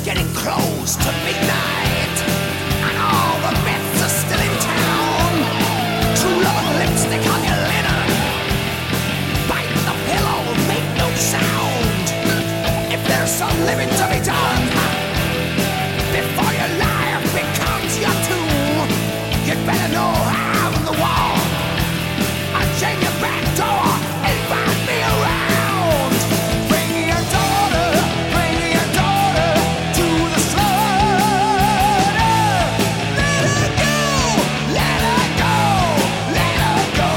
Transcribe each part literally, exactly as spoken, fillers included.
getting close to midnight, and all the bets are still in town. True love and lipstick on your linen, bite the pillow, make no sound. If there's some living to be done before your life becomes your tomb, you'd better know I'm the wall. I'll chain your back door and find me around. Bring your daughter, bring your daughter to the slaughter. Let her go, let her go, let her go.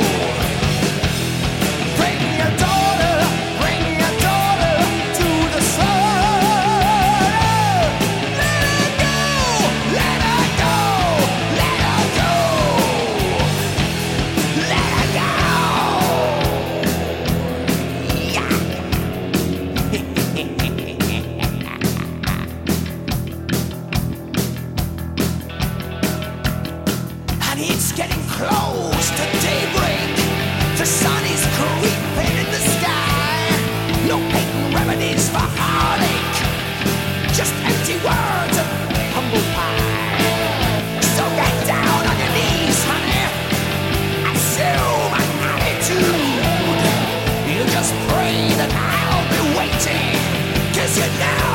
Bring your daughter, bring your daughter to the slaughter. Let her go, let her go, let her go. Let her go. Yeah. And it's getting close to daybreak. The sun is creeping in the sky. No patent remedies for heartache, just empty words and humble pie. So get down on your knees, honey. Assume an attitude. You just pray that I'll be waiting, 'cause you know